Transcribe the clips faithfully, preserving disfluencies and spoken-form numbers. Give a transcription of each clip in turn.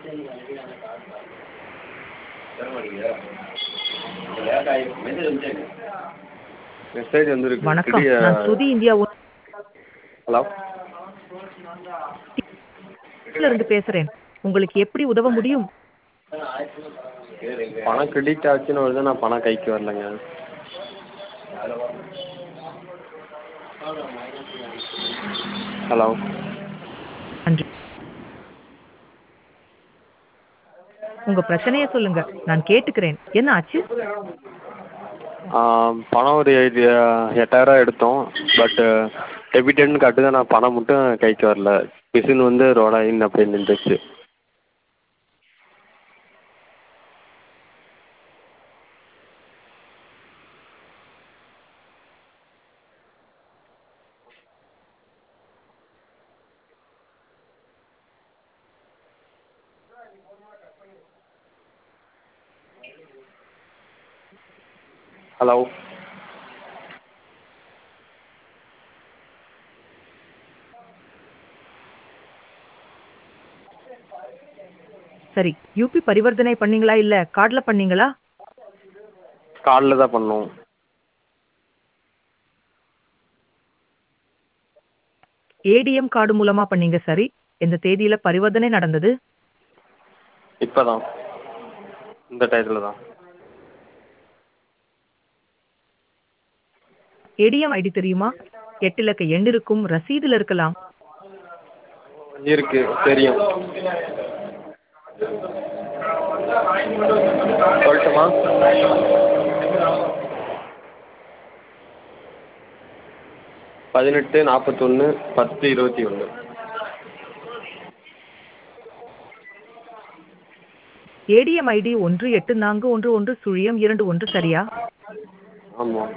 Message வந்துருக்கு கிடி வணக்கம். நான் ஸ்ருதி இந்தியா ஹலோ ஒன்ல இருந்து பேசுறேன். உங்களுக்கு எப்படி உதவ முடியும்? பணம் கிரெடிட் ஆச்சுன்னு வருது, நான் பணம் கைக்கு வரலைங்க. ஹலோ நன்றி. உங்க பிரச்சனைய சொல்லுங்க. நான் கேட்டுக்கிறேன். என்ன ஆச்சு? பணம் ஒரு எயிட் எட்டாயிரம் எடுத்தோம். பட்டு டெபிட்டட்னு காட்டுது, ஆனால் பணம் மட்டும் கைக்கு வரல. மிஷின் வந்து ரோடாயின் அப்படியே நின்றுச்சு. ஹலோ சரி. யூபி பரிவர்த்தனை பண்ணீங்களா இல்ல கார்ட்ல பண்ணீங்களா? கார்டில் தான் பண்ணோம். ஏடிஎம் கார்டு மூலமா பண்ணீங்க சரி. எந்த தேதியில பரிவர்த்தனை நடந்தது? இப்போ தான், இந்த டயத்தில் தான். ஏடிஎம் ஐடி தெரியுமா? எட்டு இலக்க எண் இருக்கும், ரசீதுல இருக்கலாம். இருக்கு, தெரியும். சொல்லட்டுமா? பதினெட்டு நாற்பத்தொன்று பத்து இருபத்தி ஒன்று. ஏடிஎம் ஐடி ஒன்று எட்டு நான்கு ஒன்று ஒன்று சுழியம் இரண்டு ஒன்று சரியா? ஆமாம்.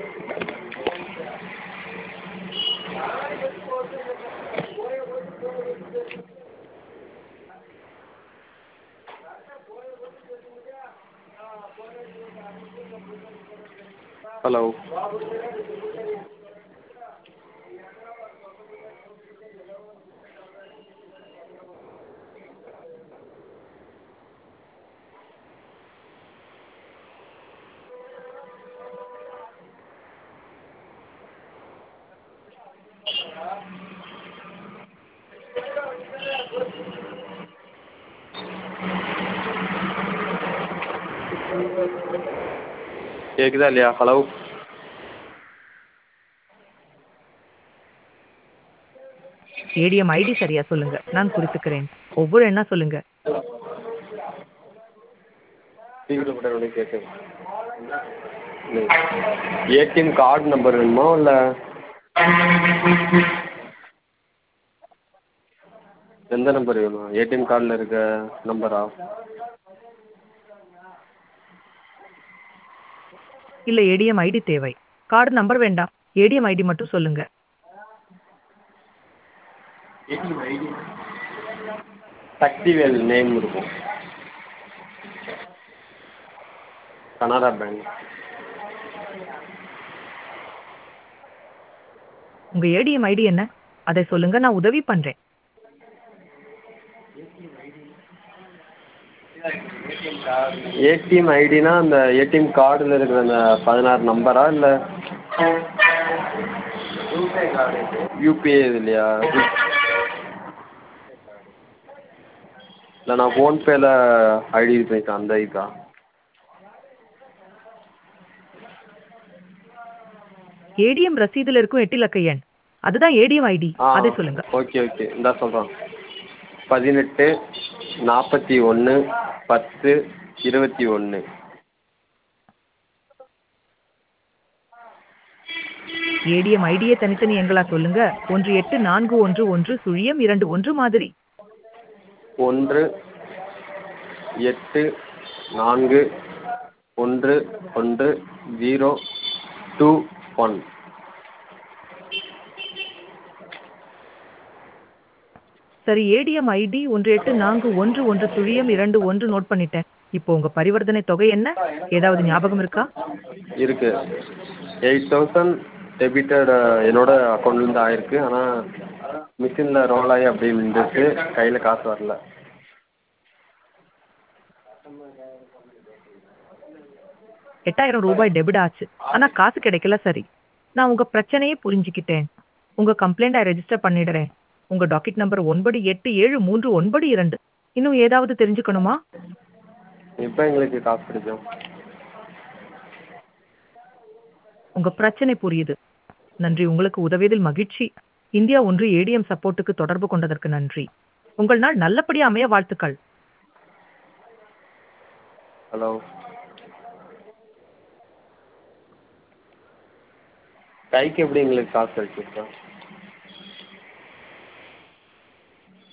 ஹலோ கேக்குதா இல்லையா? ஹலோ ஏடிஎம் ஐடி சரியா சொல்லுங்க. நான் குறித்துக்கிறேன். ஒவ்வொரு எண்ணா சொல்லுங்க. ஏடிஎம் கார்டு நம்பர் வேணுமா இல்லை எந்த நம்பர் வேணும்? ஏடிஎம் கார்டில் இருக்க நம்பரா? இல்ல ஏடிஎம் ஐடி தேவை. கார்டு நம்பர் வேண்டாம். ஏடிஎம் ஐடி மட்டும் சொல்லுங்க. ஏடிஎம் ஐடி சக்திவேல் நேம் இருக்கும். கனரா பேங்க். உங்க ஏடிஎம் ஐடி என்ன? அதை சொல்லுங்க, நான் உதவி பண்றேன். ஏடிஎம் ஐடினா அந்த ஏடிஎம் கார்டில் இருக்கிற அந்த பதினாறு நம்பரா இல்லை யூபிஐ இது இல்லையா? இல்லை, நான் ஃபோன்பேயில் ஐடி இது பண்ணியிருக்கேன், அந்த இதுக்கா? ஏடிஎம் ரசீதுல இருக்கும் எட்டு இலக்க எண். அதுதான் ஏடிஎம் ஐடி. ஆ அதை சொல்லுங்க. ஓகே ஓகே இந்தா சொல்கிறேன். பதினெட்டு நாற்பத்தி ஒன்று பத்து இருபத்தி ஒன்று. ஏடிஎம் ஐடியை தனித்தனி எண்களா சொல்லுங்க. ஒன்று எட்டு நான்கு ஒன்று ஒன்று சுழியம் இரண்டு ஒன்று மாதிரி. ஒன்று எட்டு நான்கு ஒன்று ஒன்று ஜீரோ டூ ஒன். சரி, ஏடிஎம் ஐடி ஒன்று எட்டு நான்கு ஒன்று ஒன்று சுழியம் இரண்டு ஒன்று நோட் பண்ணிட்டேன். இப்போ உங்க பரிவர்த்தனை தொகை என்ன? ஏதாவது ஞாபகம் இருக்கா? இருக்கு. எயிட் தௌசண்ட் டெபிட்டட் என்னோட அக்கௌண்ட்லேருந்து ஆயிருக்கு. ஆனால் மிஷினில் ரோல் ஆகி அப்படியே நின்றுச்சு, கையில் காசு வரல. எட்டாயிரம் ரூபாய் டெபிட் ஆச்சு. ஆனா காசு கிடைக்கல சரி. நான் உங்க பிரச்சனையே புரிஞ்சுக்கிட்டேன். உங்க கம்ப்ளைண்ட்ட ரெஜிஸ்டர் பண்ணிடுறேன். உங்க டாக்கெட் நம்பர் ஒன்பது எட்டு ஏழு மூன்று ஒன்பது இரண்டு. இன்னும் ஏதாவது தெரிஞ்சுக்கணுமா? எப்போ எங்களுக்கு காசு கிடைக்கும்? உங்க பிரச்சனை புரியுது. நன்றி. உங்களுக்கு உதவியதில் மகிழ்ச்சி. இந்தியா ஒன்று ஏடிஎம் சப்போர்ட்டுக்கு தொடர்பு கொண்டதற்கு நன்றி. உங்கள் நாள் நல்லபடியா அமைய வாழ்த்துக்கள். ஹலோ. கைக்கு எப்படி எங்களுக்கு காசு கிடைச்சிருக்கா?